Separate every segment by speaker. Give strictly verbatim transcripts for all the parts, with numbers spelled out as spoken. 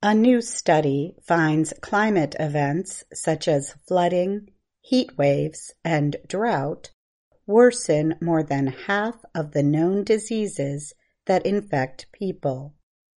Speaker 1: A new study finds climate events such as flooding, heat waves, and drought worsen more than half of the known diseases that infect people.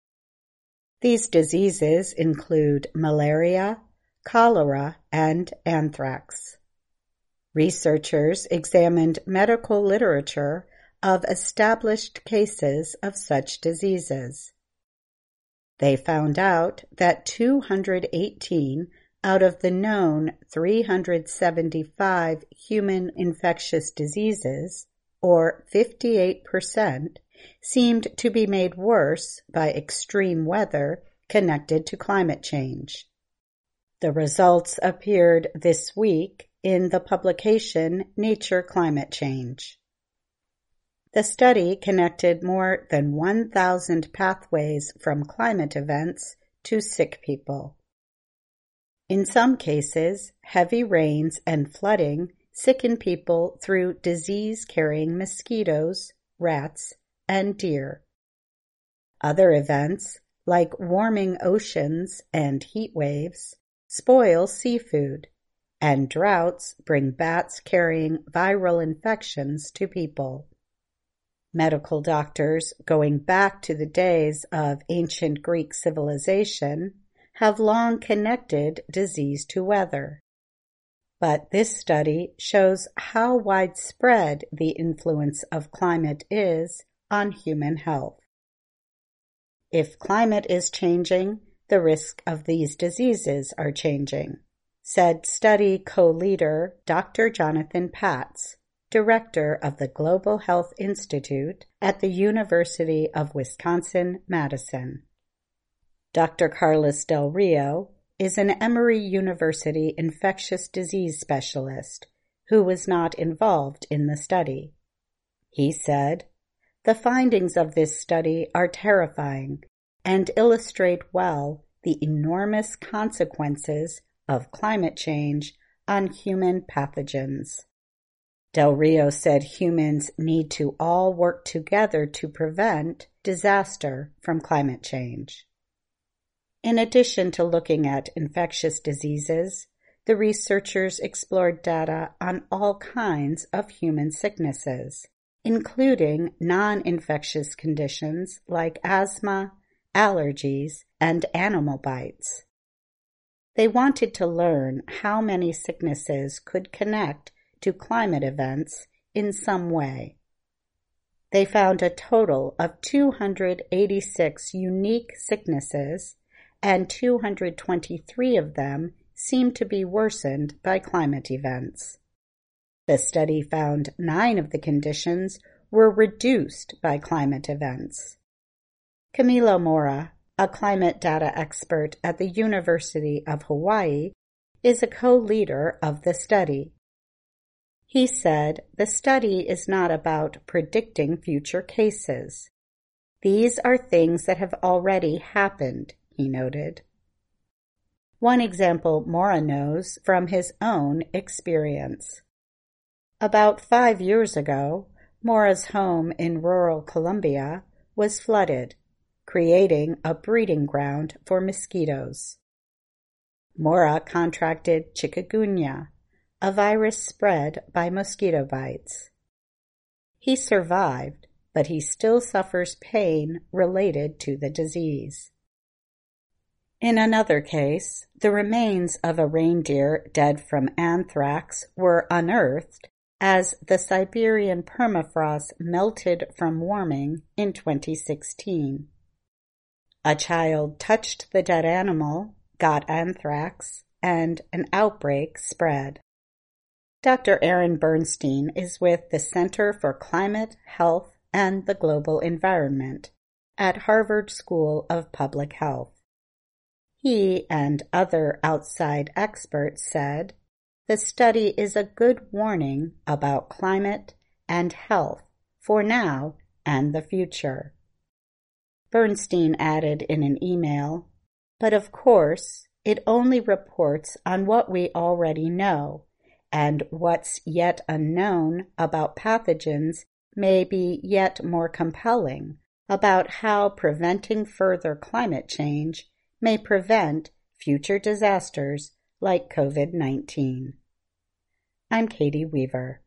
Speaker 1: These diseases include malaria, cholera, and anthrax. Researchers examined medical literature of established cases of such diseases. They found out that two hundred eighteen out of the known three hundred seventy-five human infectious diseases, or fifty-eight percent, seemed to be made worse by extreme weather connected to climate change. The results appeared this week in the publication Nature Climate Change. The study connected more than one thousand pathways from climate events to sick people. In some cases, heavy rains and flooding sicken people through disease-carrying mosquitoes, rats, and deer. Other events, like warming oceans and heat waves, spoil seafood, and droughts bring bats carrying viral infections to people. Medical doctors, going back to the days of ancient Greek civilization, have long connected disease to weather. But this study shows how widespread the influence of climate is on human health. If climate is changing, the risk of these diseases are changing, said study co-leader Doctor Jonathan Patz, director of the Global Health Institute at the University of Wisconsin-Madison. Doctor Carlos Del Rio is an Emory University infectious disease specialist who was not involved in the study. He said, "The findings of this study are terrifying and illustrate well the enormous consequences of climate change on human pathogens." Del Rio said humans need to all work together to prevent disaster from climate change. In addition to looking at infectious diseases, the researchers explored data on all kinds of human sicknesses, including non-infectious conditions like asthma, allergies, and animal bites. They wanted to learn how many sicknesses could connect to climate events in some way. They found a total of two hundred eighty-six unique sicknesses, and two hundred twenty-three of them seemed to be worsened by climate events. The study found nine of the conditions were reduced by climate events. Camilo Mora, a climate data expert at the University of Hawaii, is a co-leader of the study. He said, "The study is not about predicting future cases. These are things that have already happened," he noted. One example Mora knows from his own experience. About five years ago, Mora's home in rural Colombia was flooded, creating a breeding ground for mosquitoes. Mora contracted chikungunya, a virus spread by mosquito bites. He survived, but he still suffers pain related to the disease. In another case, the remains of a reindeer dead from anthrax were unearthed as the Siberian permafrost melted from warming in twenty sixteen. A child touched the dead animal, got anthrax, and an outbreak spread. Doctor Aaron Bernstein is with the Center for Climate, Health, and the Global Environment at Harvard School of Public Health. He and other outside experts said, "The study is a good warning about climate and health for now and the future." Bernstein added in an email, "But of course, it only reports on what we already know, and what's yet unknown about pathogens may be yet more compelling about how preventing further climate change may prevent future disasters like COVID nineteen. I'm Katie Weaver.